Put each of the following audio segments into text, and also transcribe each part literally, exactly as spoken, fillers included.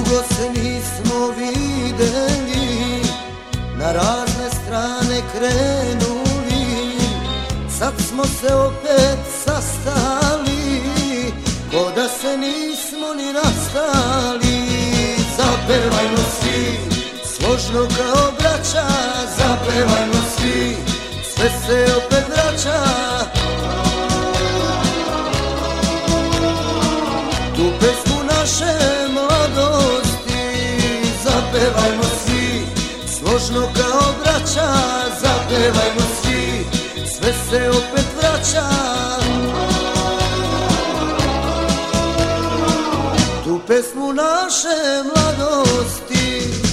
Dugo se nismo videli, na razne strane krenuli, sad smo se opet sastali, ko da se nismo ni rastali. Zapevajmo svi, složno kao braća, zapevajmo svi, sve se opet vraća. Tu pesmu naše mladosti, zapevajmo svi, složno kao braća, zapevajmo svi, sve se opet vraća. Tu pesmu naše mladosti.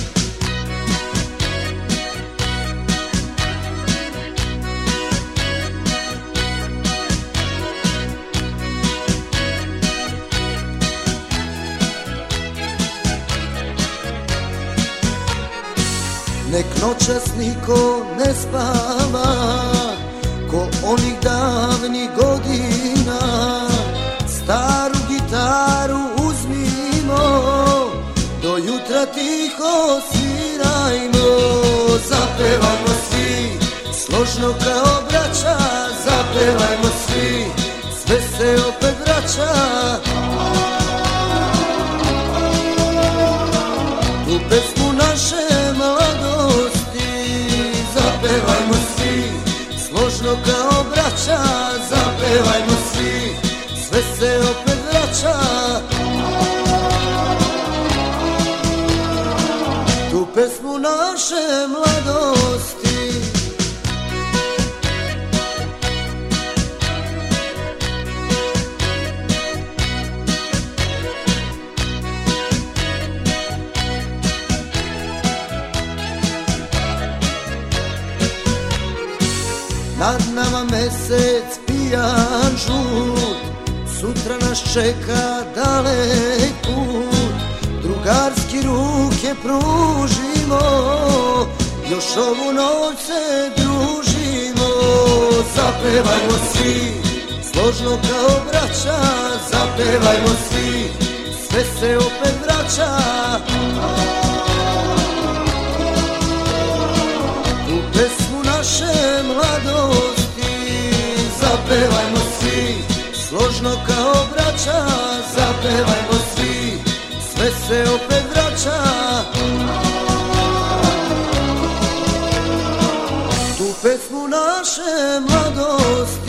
Nek noćas niko ne spava, ko onih davnih godina, staru gitaru uzmimo, do jutra tiho svirajmo. Zapevajmo svi, složno kao braća, zapevajmo svi, sve se opet vraća. Tu pesmu naše mladosti, zapevajmo svi, složno kao braća, zapevajmo svi, sve se opet vraća. Tu pesmu naše mladosti. Nad nama mesec pijan žut, sutra nas čeka dalek put. Drugarski ruke pružimo, još ovu noć se družimo. Zapevajmo svi, složno kao braća, zapevajmo svi, sve se opet vraća. Tu pesmu naše mladosti, zapevajmo svi, složno kao braća, zapevajmo svi, sve se opet vraća. Tu pesmu naše mladosti.